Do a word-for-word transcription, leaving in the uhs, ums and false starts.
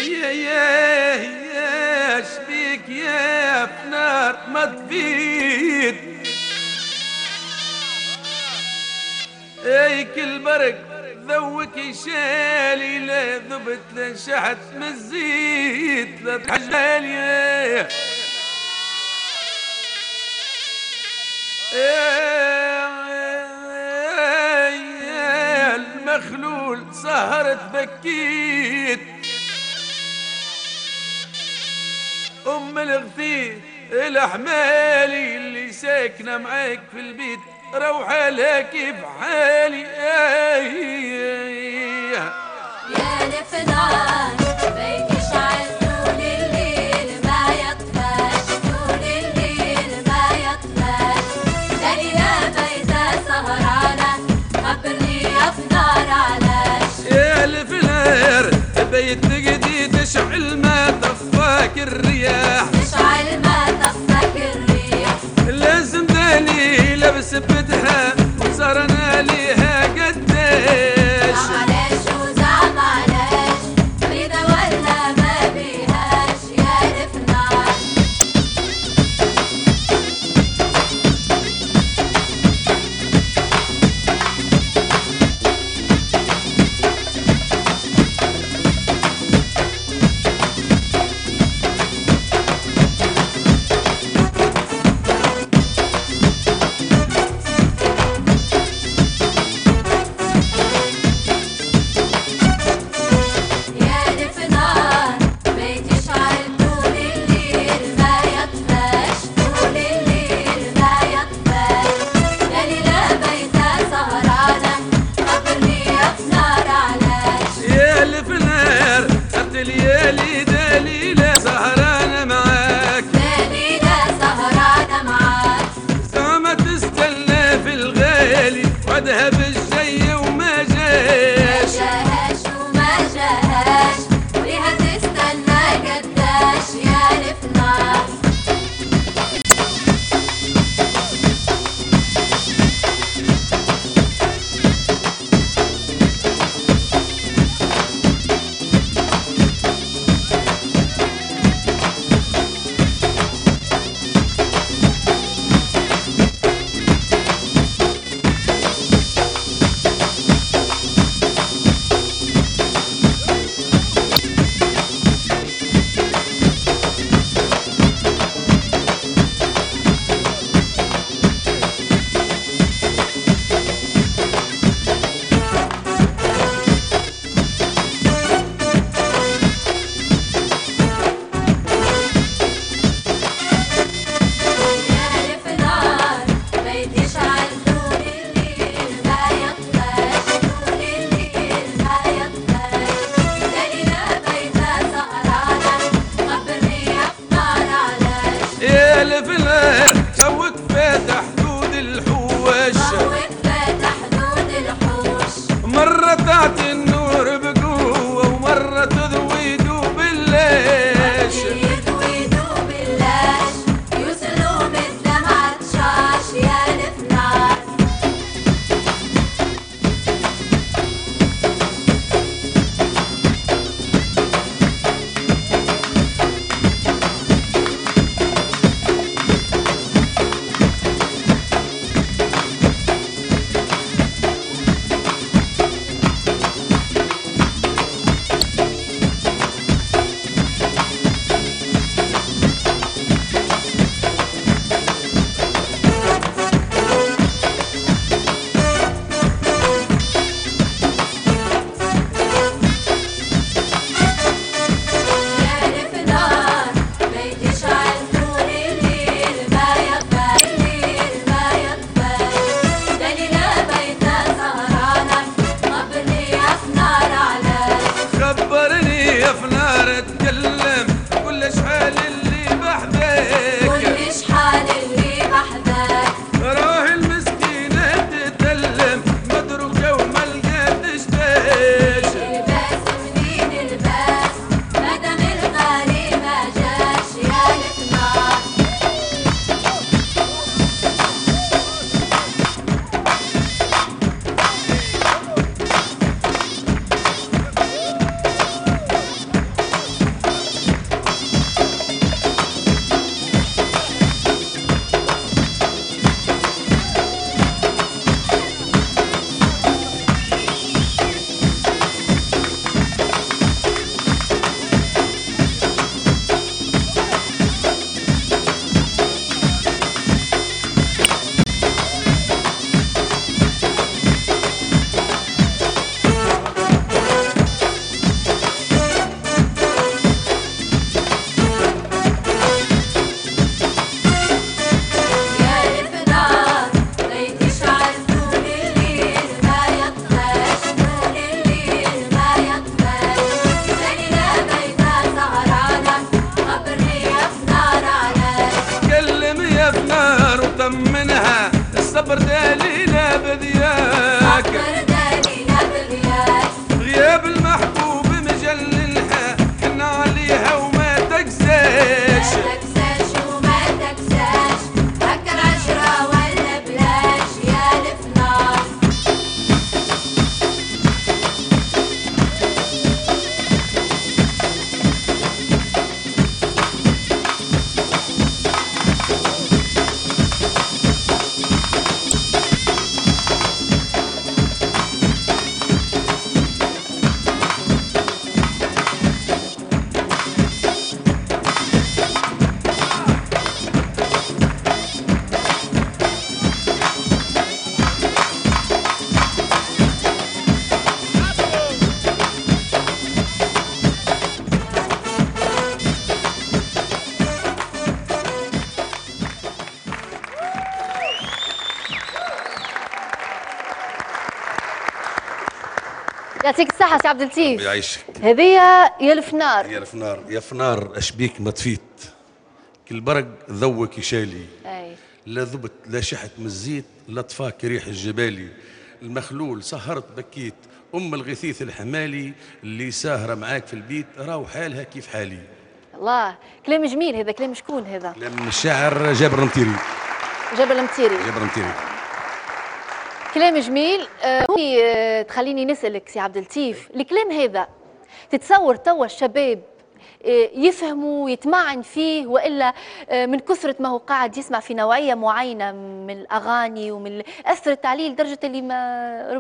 يا يا يا شبيك يا فنار ما تفيد، اي كل برق ذوك يشالي لا ذبت لا شحت مزيت لا تحجال يا يا المخلول سهرت بكيت ام الغثيث الاحمالي اللي ساكنه معاك في البيت روح لها كيف حالي. يا لفنان بيت يشعل طول الليل ما يطفاش، طول الليل ما يطفاش، دليلة بيتها سهرانة خبرني يا فنار علاش. يا لفنار بيت تقدي تشعل ما طفاك الرياح، تشعل ما طفاك الريح، لازم داني لبس بدها وصارنا ليها قداش. معلش وزعم معلش بريدة ولا ما بيهاش يا لفنان. ليالي دليلة سهرانة معاك، دليلة سهرانة معاك، سما تستنى في الغالي وعدها بالجاي وما جاش، ما جاهاش وما جاهاش وليها تستنى قداش يا لفنان. شوك فاتح حدود الحوش، شوك فاتح حدود الحوش، مرة تعطي النور بقوة ومرة تضوي دوب اللاش، يضوي دوب اللاش يسلم الدمعة تشاش يا لفنان. صبر دليله بذياك صبر دليله بذياك غياب المحبوب مجللها حنا عليها وما تقساش ما تكساش وما تكساش فكر عشرة ولا بلاش يا الفنار يعطيك الصحة سي عبد اللطيف. يعيشك. هذيا يا الفنار يا الفنار يا فنار اشبيك ما طفيت كل برق ذوك يشالي أي. لا ذبت لا شحت من الزيت لا طفاك ريح الجبالي المخلول سهرت بكيت ام الغثيث الحمالي اللي ساهره معاك في البيت راهو حالها كيف حالي. الله كلام جميل هذا. كلام شكون هذا؟ كلام الشاعر جابر المطيري. جبل المطيري. جابر المطيري. كلام جميل. آه آه تخليني نسألك سي عبد اللطيف، الكلام هذا تتصور توا الشباب آه يفهموا يتمعن فيه والا آه من كثرة ما هو قاعد يسمع في نوعية معينة من الأغاني ومن أثرت عليه لدرجة اللي ما